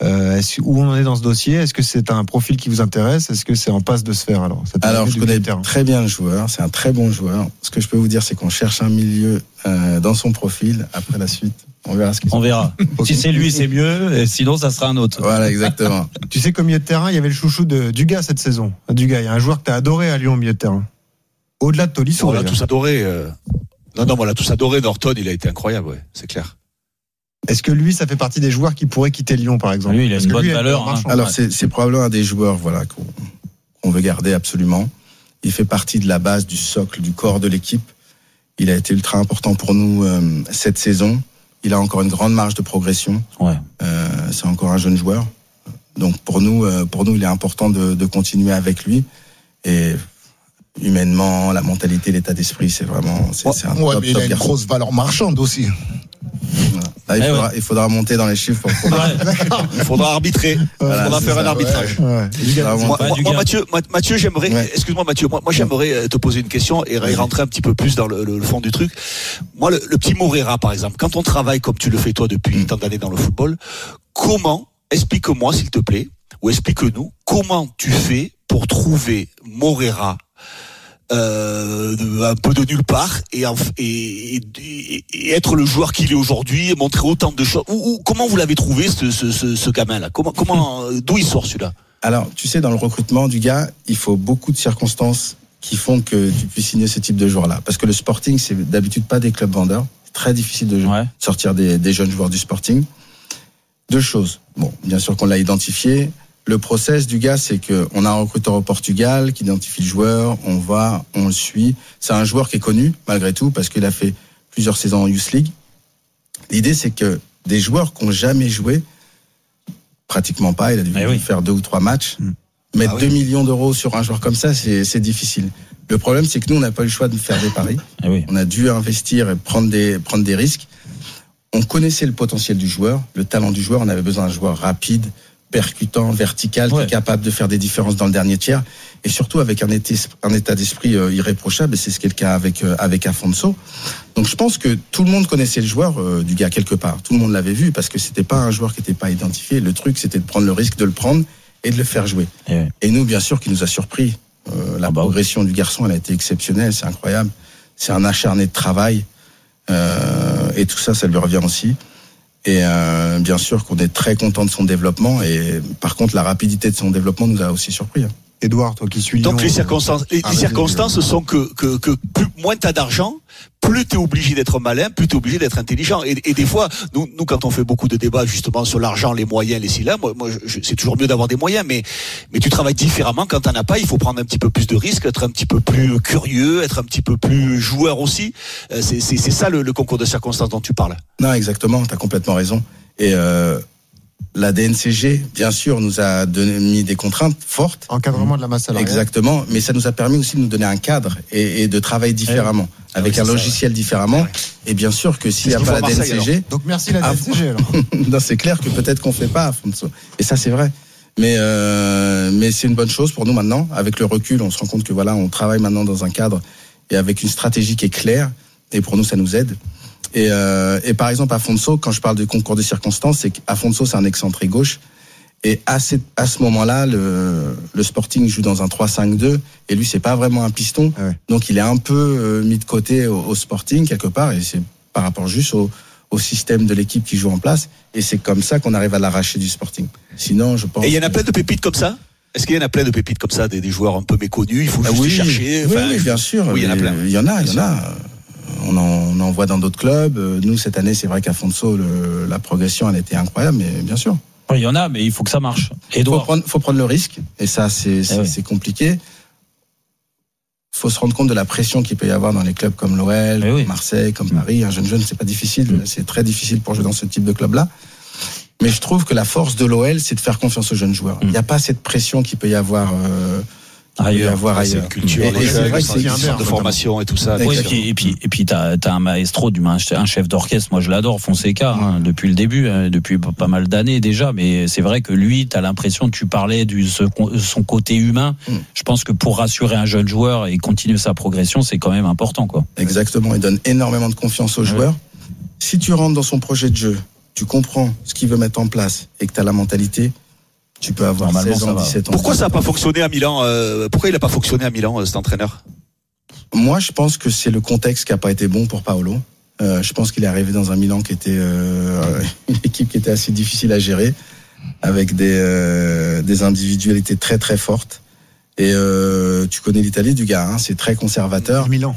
Où on en est dans ce dossier? Est-ce que c'est un profil qui vous intéresse? Est-ce que c'est en passe de se faire alors? Je connais très bien le joueur. C'est un très bon joueur. Ce que je peux vous dire, c'est qu'on cherche un milieu dans son profil. Après la suite, on verra ce qu'il On verra. Si c'est lui, c'est mieux. Et sinon, ça sera un autre. Voilà, exactement. Tu sais qu'au milieu de terrain, il y avait le chouchou de Dugas cette saison. Dugas, il y a un joueur que tu as adoré à Lyon au milieu de terrain. Au-delà de Tolisso. On l'a tous adoré. Non, on l'a tous adoré. Norton, il a été incroyable, ouais, c'est clair. Est-ce que lui, ça fait partie des joueurs qui pourraient quitter Lyon, par exemple? Lui, il a une bonne valeur. Alors, c'est probablement un des joueurs, voilà, qu'on veut garder absolument. Il fait partie de la base, du socle, du corps de l'équipe. Il a été ultra important pour nous cette saison. Il a encore une grande marge de progression. Ouais. C'est encore un jeune joueur. Donc pour nous, il est important de continuer avec lui. Et humainement, la mentalité, l'état d'esprit, c'est vraiment, c'est un top, mais il a une grosse valeur marchande aussi. Là, il faudra monter dans les chiffres. Il faudra arbitrer. Voilà, il faudra faire un arbitrage. Moi, Mathieu, j'aimerais, excuse-moi Mathieu, moi j'aimerais te poser une question et rentrer un petit peu plus dans le fond du truc. Moi, le petit Moreira, par exemple, quand on travaille comme tu le fais toi depuis tant d'années dans le football, explique-moi s'il te plaît, ou explique-nous, comment tu fais pour trouver Moreira un peu de nulle part et être le joueur qu'il est aujourd'hui et montrer autant de choses. Comment vous l'avez trouvé ce gamin-là? D'où il sort celui-là? Alors, tu sais, dans le recrutement du gars, il faut beaucoup de circonstances qui font que tu puisses signer ce type de joueur-là. Parce que le Sporting, c'est d'habitude pas des clubs vendeurs. C'est très difficile de sortir des jeunes joueurs du Sporting. Deux choses. Bon, bien sûr qu'on l'a identifié. Le process du gars, c'est que on a un recruteur au Portugal qui identifie le joueur, on le suit. C'est un joueur qui est connu, malgré tout, parce qu'il a fait plusieurs saisons en Youth League. L'idée, c'est que des joueurs qui n'ont jamais joué, pratiquement pas, il a dû faire 2 ou 3 matchs, mettre 2 millions d'euros sur un joueur comme ça, c'est difficile. Le problème, c'est que nous, on n'a pas eu le choix de faire des paris. On a dû investir et prendre des risques. On connaissait le potentiel du joueur, le talent du joueur, on avait besoin d'un joueur rapide, percutant, vertical, qui est capable de faire des différences dans le dernier tiers, et surtout avec un état d'esprit irréprochable, et c'est ce qui est le cas avec Afonso. Donc je pense que tout le monde connaissait le joueur du gars quelque part, tout le monde l'avait vu, parce que c'était pas un joueur qui n'était pas identifié, le truc c'était de prendre le risque de le prendre et de le faire jouer. Et nous, bien sûr, qui nous a surpris, la progression du garçon, elle a été exceptionnelle, c'est incroyable, c'est un acharné de travail, et tout ça, ça lui revient aussi. Et bien sûr qu'on est très content de son développement. Et par contre, la rapidité de son développement nous a aussi surpris. Édouard, toi qui suis donc les circonstances sont que plus moins t'as d'argent, plus t'es obligé d'être malin, plus t'es obligé d'être intelligent. Et des fois, nous quand on fait beaucoup de débats justement sur l'argent, les moyens, les cylindres, moi c'est toujours mieux d'avoir des moyens, mais tu travailles différemment quand t'en as pas. Il faut prendre un petit peu plus de risques, être un petit peu plus curieux, être un petit peu plus joueur aussi. C'est ça le concours de circonstances dont tu parles. Non, exactement. T'as complètement raison. Et la DNCG, bien sûr, nous a mis des contraintes fortes. Encadrement de la masse salariale. Exactement, mais ça nous a permis aussi de nous donner un cadre et de travailler différemment, avec un logiciel différemment. Et bien sûr que s'il n'y a pas la DNCG... Alors. Donc merci la DNCG alors. Non, c'est clair que peut-être qu'on ne fait pas, Afonso. Et ça, c'est vrai. Mais c'est une bonne chose pour nous maintenant. Avec le recul, on se rend compte que voilà, on travaille maintenant dans un cadre et avec une stratégie qui est claire. Et pour nous, ça nous aide. Et par exemple, Afonso, quand je parle de concours de circonstances, c'est qu'Afonso, c'est un excentré gauche. Et à ce moment-là, le Sporting joue dans un 3-5-2. Et lui, c'est pas vraiment un piston. Donc, il est un peu mis de côté au Sporting, quelque part. Et c'est par rapport juste au système de l'équipe qui joue en place. Et c'est comme ça qu'on arrive à l'arracher du Sporting. Sinon, je pense... Et il y en a plein de pépites comme ça? Est-ce qu'il y en a plein de pépites comme ça, des joueurs un peu méconnus? Il faut juste les chercher. Oui, bien sûr. Oui, il y en a plein. Il y en a. On en voit dans d'autres clubs. Nous, cette année, c'est vrai qu'Afonso, la progression, elle était incroyable, mais bien sûr. Il y en a, mais il faut que ça marche. Il faut prendre le risque, et ça, c'est compliqué. Il faut se rendre compte de la pression qu'il peut y avoir dans les clubs comme l'OL, comme Marseille, comme Paris. Un jeune, c'est pas difficile. C'est très difficile pour jouer dans ce type de club-là. Mais je trouve que la force de l'OL, c'est de faire confiance aux jeunes joueurs. Il n'y a pas cette pression qu'il peut y avoir... ailleurs. C'est une culture, de formation et tout ça. Et puis t'as un maestro, un chef d'orchestre. Moi, je l'adore, Fonseca, depuis le début, depuis pas mal d'années déjà. Mais c'est vrai que lui, t'as l'impression, tu parlais de son côté humain. Je pense que pour rassurer un jeune joueur et continuer sa progression, c'est quand même important, quoi. Exactement. Il donne énormément de confiance aux joueurs. Si tu rentres dans son projet de jeu, tu comprends ce qu'il veut mettre en place et que t'as la mentalité, tu peux avoir 16 ans, 17 ans. Pourquoi ça n'a pas fonctionné à Milan? Pourquoi il n'a pas fonctionné à Milan, cet entraîneur? Moi, je pense que c'est le contexte qui n'a pas été bon pour Paolo. Je pense qu'il est arrivé dans un Milan qui était une équipe qui était assez difficile à gérer, avec des individualités très très fortes. Et tu connais l'Italie du gars, hein, c'est très conservateur. Milan.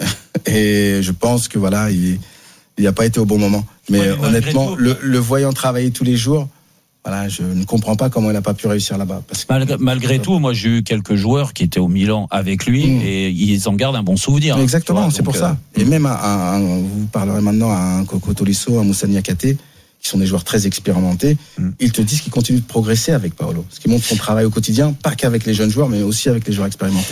Et je pense que voilà, il n'a pas été au bon moment. Mais honnêtement, le voyant travailler tous les jours. Voilà, je ne comprends pas comment il n'a pas pu réussir là-bas. Parce que malgré tout, moi j'ai eu quelques joueurs qui étaient au Milan avec lui et ils en gardent un bon souvenir. Exactement, c'est pour ça. Et même vous parlerez maintenant à un Coco Tolisso, un Moussa Niakate, qui sont des joueurs très expérimentés. Ils te disent qu'ils continuent de progresser avec Paolo. Ce qui montre son travail au quotidien, pas qu'avec les jeunes joueurs, mais aussi avec les joueurs expérimentés.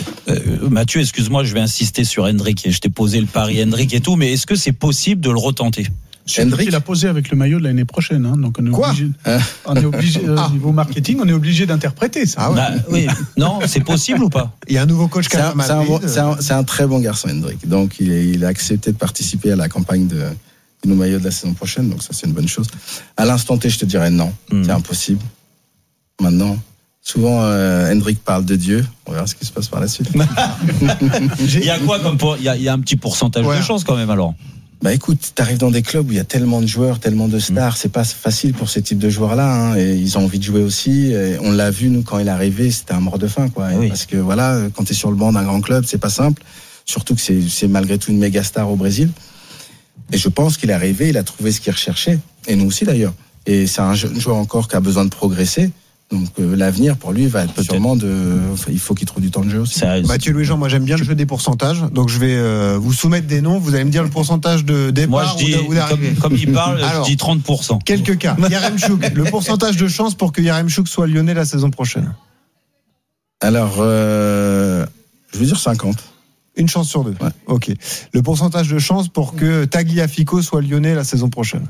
Mathieu, excuse-moi, je vais insister sur Hendrick. Je t'ai posé le pari Hendrick et tout, mais est-ce que c'est possible de le retenter? Hendrick, il a posé avec le maillot de l'année prochaine, hein, donc on est obligé, au niveau marketing, on est obligé d'interpréter ça. Ah ouais. Oui. Non, c'est possible ou pas? Il y a un nouveau coach c'est un très bon garçon, Hendrick. Donc il a accepté de participer à la campagne du maillot de la saison prochaine, donc ça c'est une bonne chose. À l'instant T, je te dirais non, c'est impossible. Maintenant, souvent Hendrick parle de Dieu, on verra ce qui se passe par la suite. Il y a quoi comme il y a un petit pourcentage de chance quand même alors? Bah écoute, t'arrives dans des clubs où il y a tellement de joueurs, tellement de stars, c'est pas facile pour ces types de joueurs-là, hein, et ils ont envie de jouer aussi. Et on l'a vu, nous, quand il est arrivé, c'était un mort de faim, quoi. Oui. Parce que voilà, quand t'es sur le banc d'un grand club, c'est pas simple. Surtout que c'est malgré tout une méga star au Brésil. Et je pense qu'il est arrivé, il a trouvé ce qu'il recherchait. Et nous aussi d'ailleurs. Et c'est un jeune joueur encore qui a besoin de progresser. Donc l'avenir pour lui va être sûrement il faut qu'il trouve du temps de jeu aussi. Mathieu Louis-Jean, moi j'aime bien le jeu des pourcentages, donc je vais vous soumettre des noms, vous allez me dire le pourcentage de départ. Moi je dis, comme il parle, alors, je dis 30%. Quelques cas. Yaremchuk, le pourcentage de chance pour que Yaremchuk soit lyonnais la saison prochaine. Alors, je veux dire 50. Une chance sur deux. Ouais. Ok. Le pourcentage de chance pour que Tagliafico soit lyonnais la saison prochaine.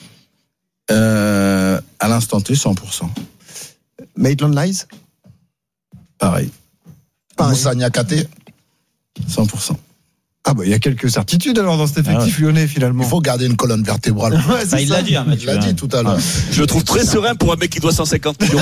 À l'instant T, 100%. Maitland Niles, pareil. Moussa Niakhaté, 100%. Ah bah il y a quelques certitudes alors dans cet effectif lyonnais finalement. Il faut garder une colonne vertébrale. Il l'a dit, Mathieu. Il l'a dit tout à l'heure. Je le trouve très serein pour un mec qui doit 150 millions.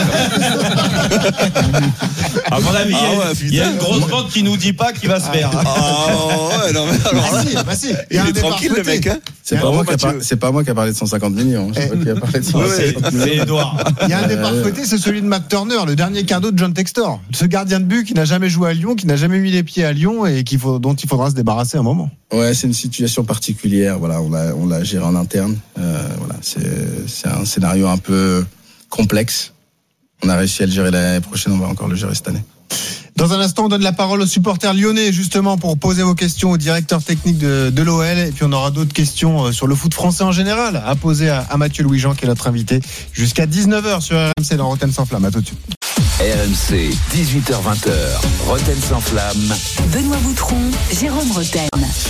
À mon avis, il y a une grosse bande qui nous dit pas qu'il va se faire. Ouais, non mais alors là, il est tranquille le mec. Hein. C'est pas moi qui a parlé de 150 millions. Je sais pas qui a parlé de 150. C'est Edouard. Il y a un départ fouetté, c'est celui de Matt Turner, le dernier cadeau de John Textor. Ce gardien de but qui n'a jamais joué à Lyon, qui n'a jamais mis les pieds à Lyon et dont il faudra se débarrasser un moment. Ouais, c'est une situation particulière. Voilà, on l'a géré en interne. Voilà, c'est un scénario un peu complexe. On a réussi à le gérer l'année prochaine. On va encore le gérer cette année. Dans un instant, on donne la parole aux supporters lyonnais justement pour poser vos questions au directeur technique de l'OL. Et puis on aura d'autres questions sur le foot français en général à poser à Mathieu Louis-Jean qui est notre invité jusqu'à 19h sur RMC dans Rotten sans flamme. À tout de suite. RMC, 18h-20h, Rotten sans flamme. Benoît Boutron, Jérôme Rotten.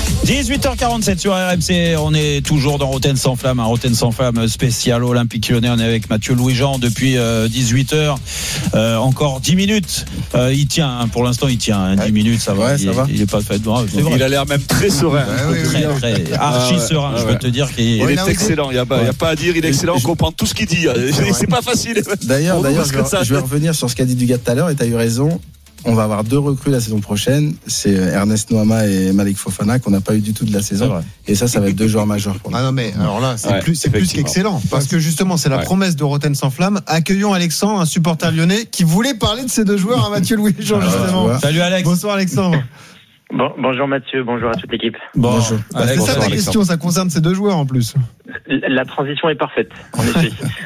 18h47 sur RMC, on est toujours dans Rotten sans flamme, un Rotten sans flamme spécial Olympique Lyonnais. On est avec Mathieu Louis-Jean depuis 18h, encore 10 minutes. Il tient, pour l'instant il tient 10 minutes, ça va. Ouais, ça va. Il est pas fait. Il a l'air même très serein. Très archi serein. Je peux te dire qu'il est excellent. Il y a pas à dire. Il est excellent. On comprend tout ce qu'il dit. C'est pas facile. D'ailleurs, je vais revenir sur ce qu'a dit Dugat tout à l'heure. Et t'as eu raison. On va avoir 2 recrues la saison prochaine. C'est Ernest Nouama et Malik Fofana qu'on n'a pas eu du tout de la saison. Et ça va être 2 joueurs majeurs pour nous. Ah non mais alors là c'est plus qu'excellent parce que justement c'est la promesse de Rotten sans flamme. Accueillons Alexandre, un supporter lyonnais qui voulait parler de ces 2 joueurs à Mathieu Louis-Jean justement. Salut Alex. Bonsoir Alexandre. Bonjour Mathieu, bonjour à toute l'équipe. Bonjour. C'est ça ta question, ça concerne ces 2 joueurs en plus. La transition est parfaite, en effet.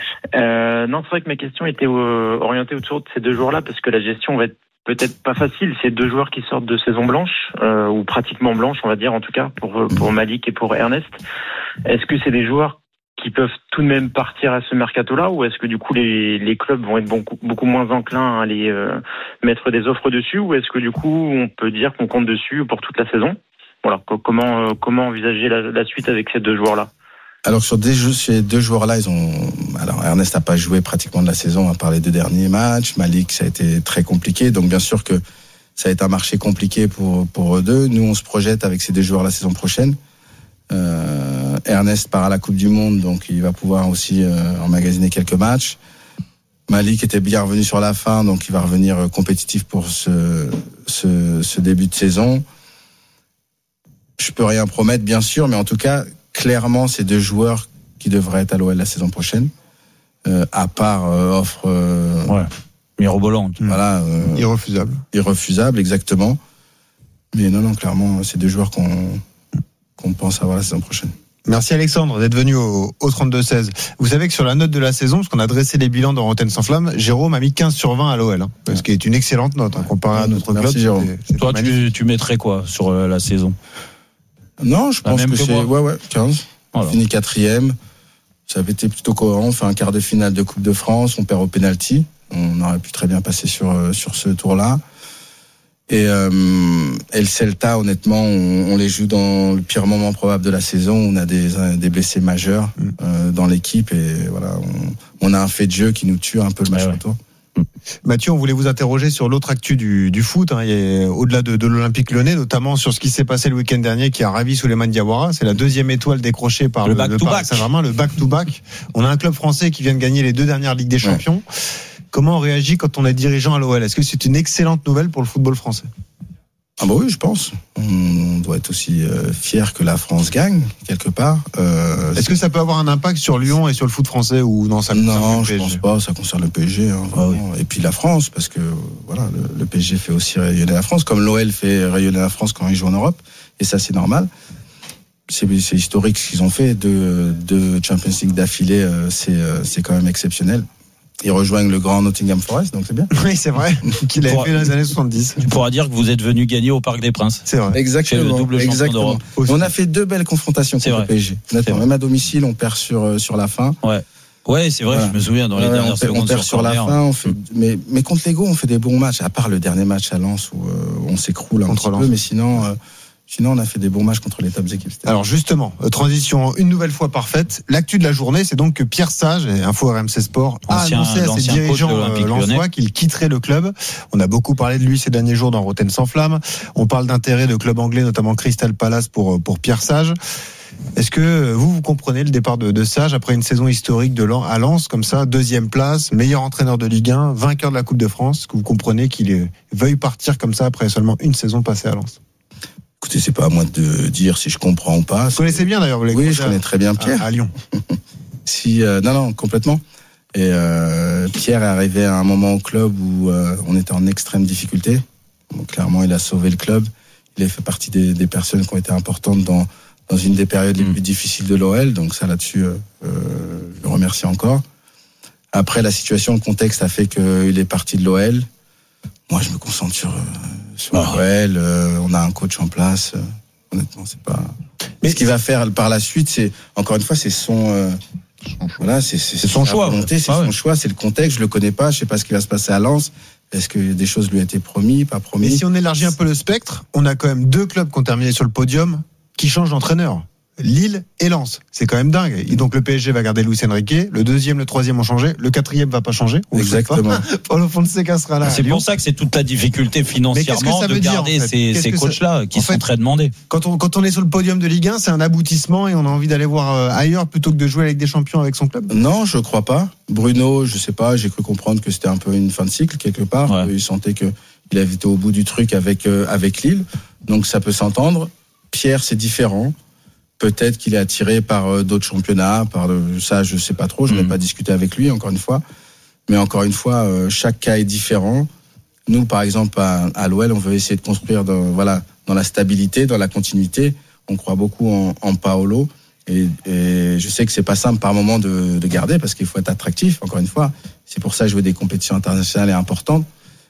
Non, c'est vrai que ma question était orientée autour de ces 2 joueurs-là parce que la gestion va être peut-être pas facile. C'est 2 joueurs qui sortent de saison blanche, ou pratiquement blanche, on va dire en tout cas, pour Malik et pour Ernest. Est-ce que c'est des joueurs qui peuvent tout de même partir à ce mercato-là, ou est-ce que du coup les clubs vont être beaucoup moins enclins à aller mettre des offres dessus, ou est-ce que du coup on peut dire qu'on compte dessus pour toute la saison? Voilà, comment envisager la suite avec ces 2 joueurs-là? Alors sur ces 2 joueurs-là, alors Ernest n'a pas joué pratiquement de la saison à part les 2 derniers matchs. Malik, ça a été très compliqué, donc bien sûr que ça a été un marché compliqué pour eux 2. Nous, on se projette avec ces 2 joueurs la saison prochaine. Ernest part à la Coupe du Monde, donc il va pouvoir aussi emmagasiner quelques matchs. Malik était bien revenu sur la fin, donc il va revenir compétitif pour ce début de saison. Je peux rien promettre, bien sûr, mais en tout cas, clairement, c'est 2 joueurs qui devraient être à l'OL la saison prochaine, à part offre mirobolante. Voilà, irrefusable, exactement. Mais non, clairement, c'est 2 joueurs qu'on pense avoir la saison prochaine. Merci Alexandre d'être venu au 32-16. Vous savez que sur la note de la saison, parce qu'on a dressé les bilans dans Rotten sans flamme, Jérôme a mis 15 sur 20 à l'OL, ce qui est une excellente note comparé à notre club. Merci Jérôme. Toi, tu mettrais quoi sur la saison? Non, je pense que c'est 15. Voilà. On finit 4e. Ça avait été plutôt cohérent. On fait un quart de finale de Coupe de France. On perd au penalty. On aurait pu très bien passer sur ce tour-là. Et le Celta, honnêtement, on les joue dans le pire moment probable de la saison. On a des blessés majeurs dans l'équipe et voilà, on a un fait de jeu qui nous tue un peu le match retour. Mathieu, on voulait vous interroger sur l'autre actu du foot, hein, au-delà de l'Olympique Lyonnais, notamment sur ce qui s'est passé le week-end dernier qui a ravi Souleymane Diawara. C'est la deuxième étoile décrochée par le Paris Saint-Germain, le back-to-back. On a un club français qui vient de gagner les 2 dernières Ligues des Champions. Comment on réagit quand on est dirigeant à l'OL ? Est-ce que c'est une excellente nouvelle pour le football français ? Ah bah oui, je pense. On doit être aussi fier que la France gagne quelque part. Est-ce que ça peut avoir un impact sur Lyon et sur le foot français ou non, ça non, je pense pas. Ça concerne le PSG, hein, vraiment. Et puis la France, parce que voilà, le PSG fait aussi rayonner la France, comme l'OL fait rayonner la France quand ils jouent en Europe. Et ça, c'est normal. C'est historique ce qu'ils ont fait. De Champions League d'affilée, c'est quand même exceptionnel. Ils rejoignent le grand Nottingham Forest, donc c'est bien. Oui, c'est vrai, qu'il a fait dans les années 70. Tu pourras dire que vous êtes venu gagner au Parc des Princes. C'est vrai. Exactement. Le double champion d'Europe. On a fait 2 belles confrontations contre le PSG. Même à domicile, on perd sur la fin. Ouais, c'est vrai, je me souviens dans les dernières secondes. On perd sur la fin, mais contre l'Ego, on fait des bons matchs, à part le dernier match à Lens où on s'écroule un petit peu, mais sinon, on a fait des bons matchs contre les top équipes. Alors justement, transition une nouvelle fois parfaite. L'actu de la journée, c'est donc que Pierre Sage, Info RMC Sport, a annoncé à ses dirigeants lensois qu'il quitterait le club. On a beaucoup parlé de lui ces derniers jours dans Rotten sans flamme. On parle d'intérêt de clubs anglais, notamment Crystal Palace pour Pierre Sage. Est-ce que vous comprenez le départ de Sage après une saison historique à Lens, comme ça, 2e place, meilleur entraîneur de Ligue 1, vainqueur de la Coupe de France? Est-ce que vous comprenez qu'il veuille partir comme ça après seulement une saison passée à Lens? Écoutez, c'est pas à moi de dire si je comprends ou pas. Vous connaissez bien d'ailleurs, Oui, je connais très bien Pierre. À Lyon. Non, complètement. Et Pierre est arrivé à un moment au club où on était en extrême difficulté. Donc, clairement, il a sauvé le club. Il a fait partie des personnes qui ont été importantes dans une des périodes les plus difficiles de l'OL. Donc ça, là-dessus, je le remercie encore. Après, la situation, le contexte a fait qu'il est parti de l'OL. Moi, je me concentre sur l'OL. On a un coach en place. Honnêtement, c'est pas... Mais ce qu'il va faire par la suite, c'est, encore une fois, c'est son... Voilà, c'est son choix. Volonté, c'est son choix, c'est le contexte. Je le connais pas. Je sais pas ce qui va se passer à Lens. Est-ce que des choses lui ont été promis, pas promis? Mais si on élargit un peu le spectre, on a quand même 2 clubs qui ont terminé sur le podium qui changent d'entraîneur. Lille et Lens. C'est quand même dingue. Et donc le PSG va garder Luis Enrique. Le 2e, le 3e ont changé. Le 4e va pas changer. Exactement. Paulo Fonseca sera là. C'est pour ça que c'est toute la difficulté financièrement de garder ces coachs-là qui sont très demandés. Quand on est sur le podium de Ligue 1, c'est un aboutissement et on a envie d'aller voir ailleurs plutôt que de jouer avec des champions avec son club. Non, je crois pas. Bruno, je sais pas, j'ai cru comprendre que c'était un peu une fin de cycle quelque part. Ouais. Il sentait que il avait été au bout du truc avec Lille. Donc ça peut s'entendre. Pierre, c'est différent. Peut-être qu'il est attiré par d'autres championnats, ça je sais pas trop, je n'ai pas discuté avec lui encore une fois. Mais encore une fois, chaque cas est différent. Nous par exemple à l'OL, on veut essayer de construire dans la stabilité, dans la continuité. On croit beaucoup en Paolo et je sais que c'est pas simple par moment de garder parce qu'il faut être attractif encore une fois. C'est pour ça que jouer des compétitions internationales est importante.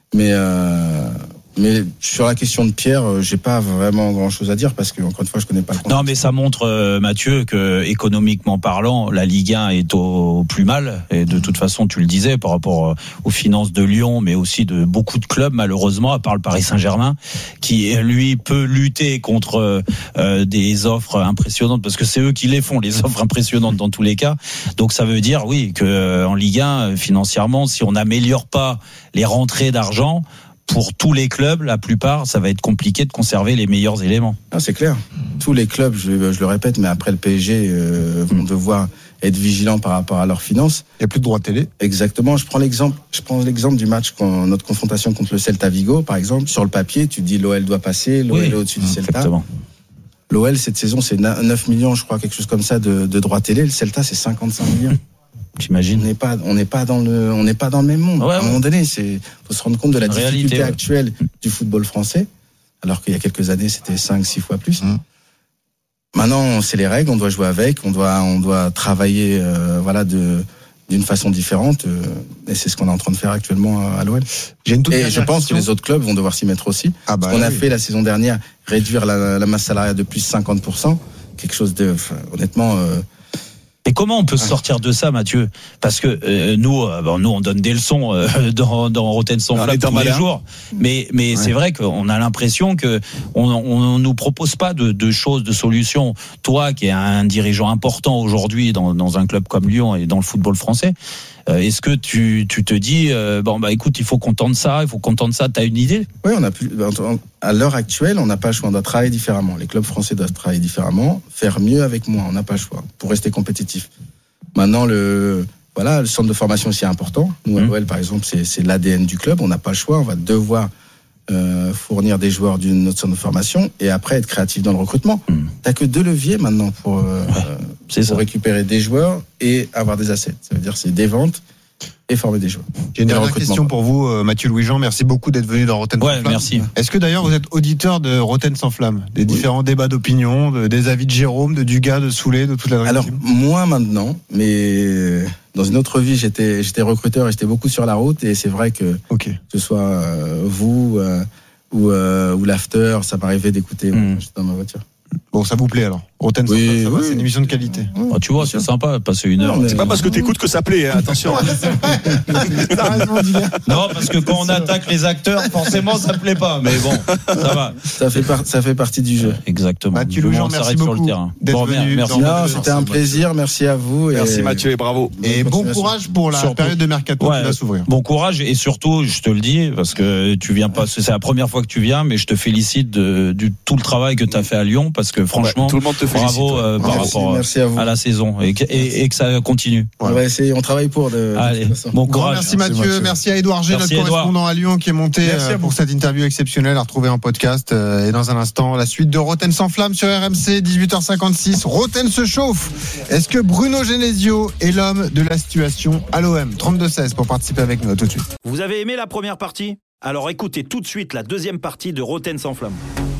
Mais sur la question de Pierre, j'ai pas vraiment grand-chose à dire parce que encore une fois, je connais pas le contexte. Non, mais ça montre, Mathieu, que économiquement parlant, la Ligue 1 est au plus mal. Et de toute façon, tu le disais, par rapport aux finances de Lyon, mais aussi de beaucoup de clubs, malheureusement, à part le Paris Saint-Germain, qui lui peut lutter contre des offres impressionnantes, parce que c'est eux qui les font, les offres impressionnantes dans tous les cas. Donc ça veut dire, oui, que en Ligue 1, financièrement, si on n'améliore pas les rentrées d'argent, pour tous les clubs, la plupart, ça va être compliqué de conserver les meilleurs éléments. Ah, c'est clair. Tous les clubs, je le répète, mais après le PSG vont devoir être vigilants par rapport à leurs finances. Il n'y a plus de droits télé. Exactement. Je prends l'exemple du match, notre confrontation contre le Celta Vigo, par exemple. Sur le papier, tu dis l'OL doit passer, l'OL est au-dessus du Celta. Exactement. L'OL, cette saison, c'est 9 millions, je crois, quelque chose comme ça, de droits télé. Le Celta, c'est 55 millions. J'imagine. On n'est pas dans le même monde. À un moment donné, faut se rendre compte de la difficulté actuelle du football français, alors qu'il y a quelques années, c'était 5-6 fois plus. Maintenant, c'est les règles, on doit jouer avec, on doit travailler, d'une façon différente, et c'est ce qu'on est en train de faire actuellement à l'OL. Et je pense que les autres clubs vont devoir s'y mettre aussi. Ce qu'on a fait la saison dernière, réduire la masse salariale de plus de 50%, quelque chose de, honnêtement, Et comment on peut se sortir de ça, Mathieu? Parce que nous, on donne des leçons dans Rotten sans Flamme tous les jours. Mais c'est vrai qu'on a l'impression que on nous propose pas de choses, de solutions. Toi, qui es un dirigeant important aujourd'hui dans un club comme Lyon et dans le football français, est-ce que tu te dis écoute, il faut qu'on tente ça, t'as une idée? Oui, à l'heure actuelle, on n'a pas le choix, on doit travailler différemment. Les clubs français doivent travailler différemment, faire mieux avec moins, on n'a pas le choix pour rester compétitif. Maintenant, le centre de formation aussi est important. Nous, à l'OL, par exemple, c'est l'ADN du club, on n'a pas le choix, on va devoir fournir des joueurs d'une autre centre de formation et après être créatif dans le recrutement. T'as que 2 leviers maintenant pour récupérer des joueurs et avoir des assets. Ça veut dire c'est des ventes et former des joueurs. J'ai une dernière question pour vous, Mathieu Louis-Jean. Merci beaucoup d'être venu dans Rotten sans Flamme. Merci. Est-ce que d'ailleurs vous êtes auditeur de Rotten sans Flamme, des différents débats d'opinion, des avis de Jérôme, de Dugas, de Soulet, de toute la Alors moi maintenant, mais dans une autre vie j'étais recruteur et j'étais beaucoup sur la route et c'est vrai que ce soit vous ou l'after, ça m'arrivait d'écouter dans ma voiture. Bon, ça vous plaît alors? Rotten sans Flamme, ça va, c'est une émission de qualité. Tu vois, c'est sympa, passer 1 heure. C'est pas parce que t'écoutes que ça plaît, hein, attention. T'as raison, Dylan. Non, parce que quand on attaque les acteurs, forcément, ça plaît pas. Mais bon, ça va. Ça fait partie du jeu. Exactement. Mathieu Louis-Jean, merci beaucoup d'être venu. Merci. C'était un plaisir, merci à vous. Merci Mathieu et bravo. Et bon courage pour la période de mercato qui va s'ouvrir. Bon courage et surtout, je te le dis, parce que tu viens pas, c'est la première fois que tu viens, mais je te félicite de tout le travail que tu as fait à Lyon, parce que franchement, tout le monde te félicite. Bravo par rapport à la saison et que ça continue. On va essayer, on travaille pour. Allez, bon courage. Merci Mathieu, merci à Édouard G, notre correspondant à Lyon qui est monté pour cette interview exceptionnelle à retrouver en podcast. Et dans un instant, la suite de Rotten sans Flamme sur RMC, 18h56. Rotten se chauffe. Est-ce que Bruno Genesio est l'homme de la situation à l'OM? 32-16 pour participer avec nous, à tout de suite. Vous avez aimé la première partie? Alors écoutez tout de suite la deuxième partie de Rotten sans Flamme.